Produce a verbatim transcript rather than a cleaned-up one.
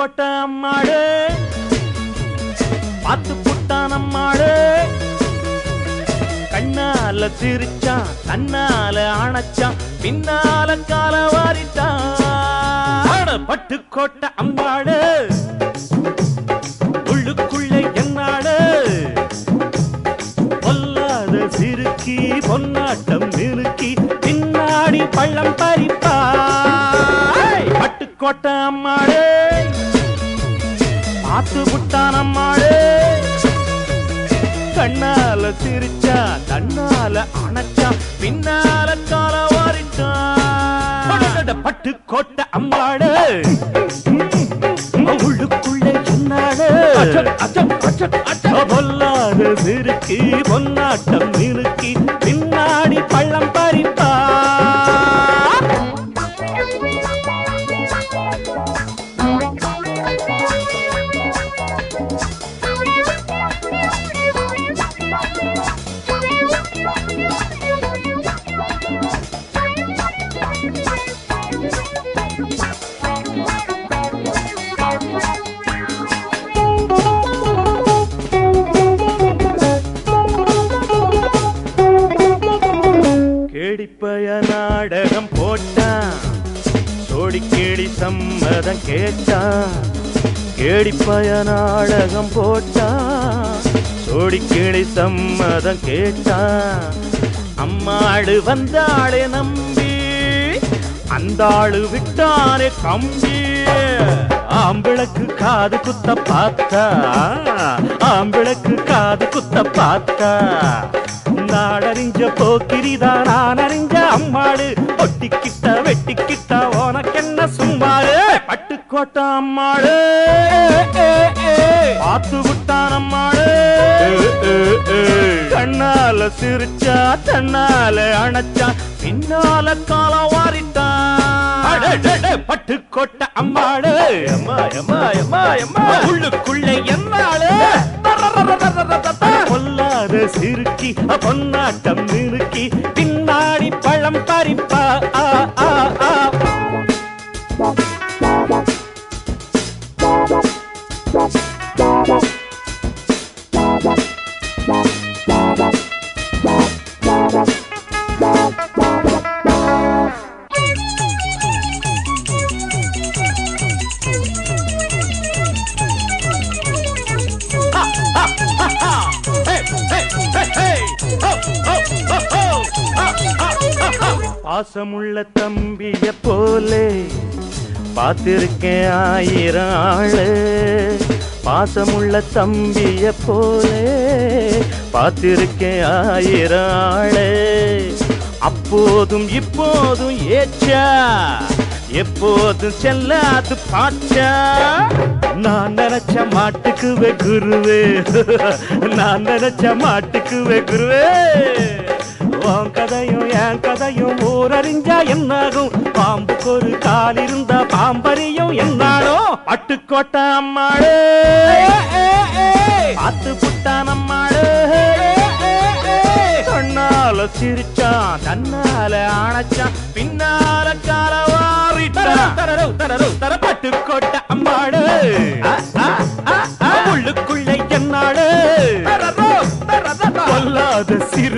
பட்டுக்கோட்டை அம்மாடு பாத்து புட்டான் அம்மாடு கண்ணால சிரிச்சான் தன்னால அணைச்சான் பின்னால கால வாரிட்டான் பட்டுக்கோட்டை அம்மாடு உள்ளுக்குள்ள என்னாடு பொல்லாத சிறுக்கி பொன்னாட்டம் நிறுக்கி பின்னாடி பள்ளம் பறிப்பா பட்டுக்கோட்டை அம்மாடு பாத்து புட்டான் அம்மாடு கண்ணால சிரிச்சா தன்னால அணைச்சா பின்னால கால வாரிட்டான் பட்டுக்கோட்டை அம்மாடு உள்ளுக்குள்ள சொன்னாடு பொல்லாத சிறுக்கி பொன்னாட்டம் நிறுக்கி பின்னாடி பள்ளம் பறிப்பா கேடிப்பய நாடகம் போட்டான் சோடி கேடி சம்மதம் கேட்டான் கேடிப்பய நாடகம் போட்டான் சோடி கேடி சம்மதம் கேட்டான் அம்மாடு வந்தாளே நம்பி அந்த ஆளு விட்டானே கம்பி ஆம்பிளக்கு காது குத்த பார்த்தா ஆம்பிளக்கு காது குத்த பார்த்தா நாடறிஞ்ச போக்கிரிதா நான் அறிஞ்ச அம்மாடு ஒட்டிக்கிட்ட வெட்டிக்கிட்ட உனக்கென்ன சும்மாடு பட்டுக்கோட்டை அம்மாடு பாத்து விட்டான் அம்மாடு கண்ணால சிரிச்சா தன்னால அணைச்சா பின்னால கால வாரிட்டான் பட்டுக்கோட்டை அம்மாடு உள்ளுக்குள்ள என்னாடு பொல்லாத சிறுக்கி பொன்னாட்டம் நிறுக்கி பின்னாடி பழம் பறிப்பா பாசமுள்ள தம்பிய போலே பார்த்திருக்கேன் ஆயிரம் ஆளு பாசமுள்ள தம்பிய போலே பார்த்திருக்கேன் ஆயிரம் ஆளு அப்போதும் இப்போதும் ஏச்சா எப்போதும் செல்லாது பாச்சா நான் நினைச்ச மாட்டுக்குவே குருவே நான் நினைச்ச மாட்டுக்குவே குருவே உன் கதையும் என் கதையும் ஊரறிஞ்சா என்னாகும் பாம்புக்கு ஒரு கால் இருந்தா பாம்பறியும் என்னாலும் பட்டுக்கோட்டை அம்மாடு பாத்து புட்டான் அம்மாடு கண்ணால சிரிச்சான் தன்னால அணைச்சான் பின்னால கால வாரிட்டான் பட்டுக்கோட்டை அம்மாடு உள்ளுக்குள்ள என்னாடு பொல்லாத சிறு